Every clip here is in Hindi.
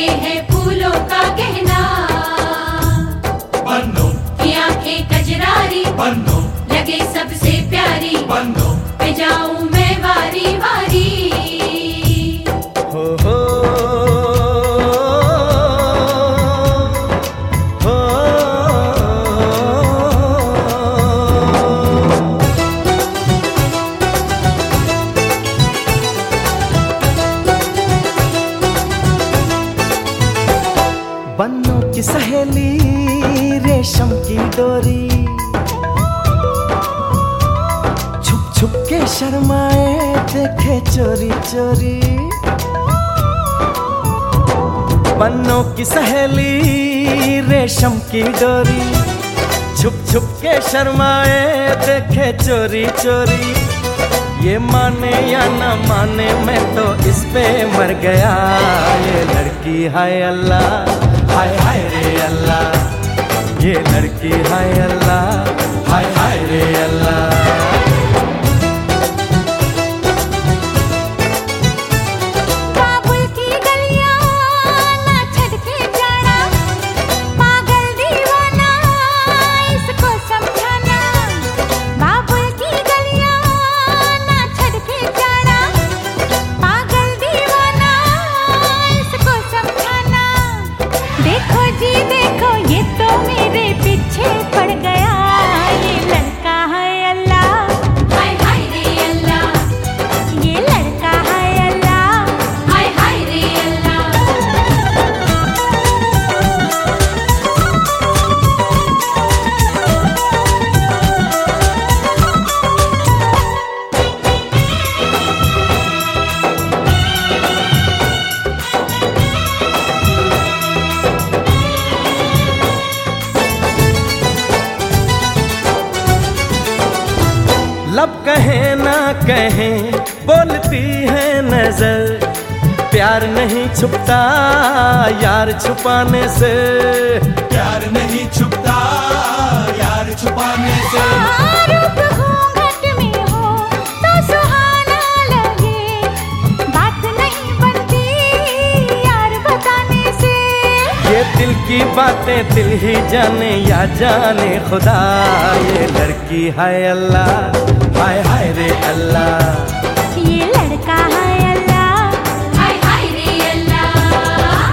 लटके हैं फूलों का गहना। बन्नो की आंखें कजरारी, बन्नो लगे सबसे प्यारी, बन्नो पे जाऊं मैं वारी वारी। हो हो हो बन्नों की सहेली रेशम की डोरी, छुप छुप के शर्माए देखे चोरी चोरी। बन्नों की सहेली रेशम की डोरी, छुप छुप के शर्माए देखे चोरी चोरी। ये माने या ना माने मैं तो इस पे मर गया। ये लड़की हाय अल्लाह, हाय हाय रे अल्लाह। ये लड़की हाय अल्लाह, हाय हाय रे अल्लाह। लब कहे ना कहे बोलती है नजर, प्यार नहीं छुपता यार छुपाने से। प्यार नहीं छुपता यार छुपाने से। रूप घूंघट में हो तो सुहाना लगे, बात नहीं बनती यार बताने से। ये दिल की बातें दिल ही जाने या जाने खुदा। ये लड़की हाय अल्लाह, हाय हाय रे अल्लाह। ये लड़का है अल्लाह, हाय हाय रे अल्लाह।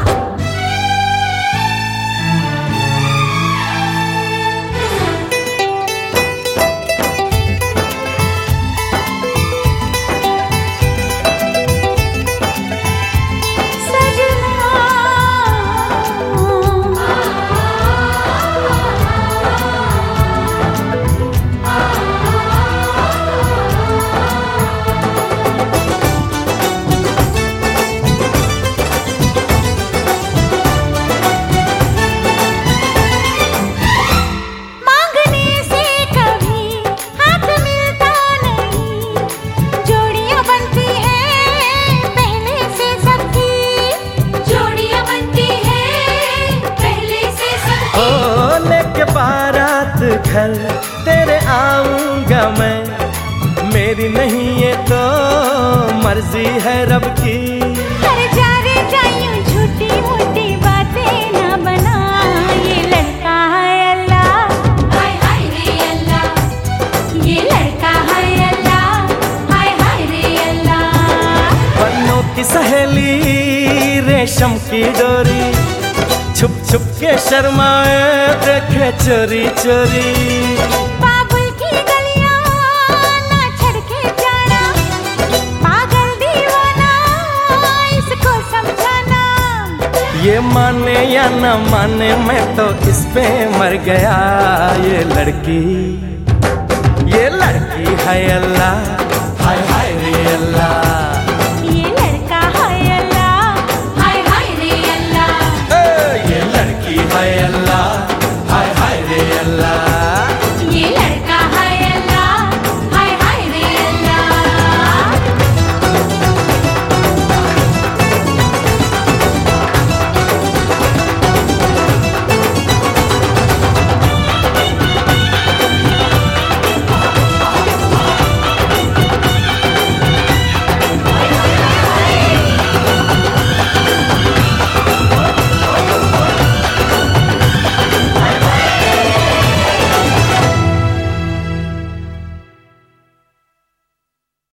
घर तेरे आऊंगा मैं, मेरी नहीं ये तो मर्जी है रब की। कर जा रे जायूं झूठी मूठी बातें ना बना। ये लड़का है अल्लाह, हाय हाय रे अल्लाह। ये लड़का है अल्लाह, हाय हाय रे अल्लाह। बन्नों की सहेली रेशम की डोरी, छुप छुप के शर्माए देखे चोरी चोरी। बाबुल की गलियां ना छड़ के जाना, पागल दीवाना इसको समझाना। ये माने या ना माने मैं तो इस पे मर गया। ये लड़की है अल्लाह, हाय हाय रे अल्लाह।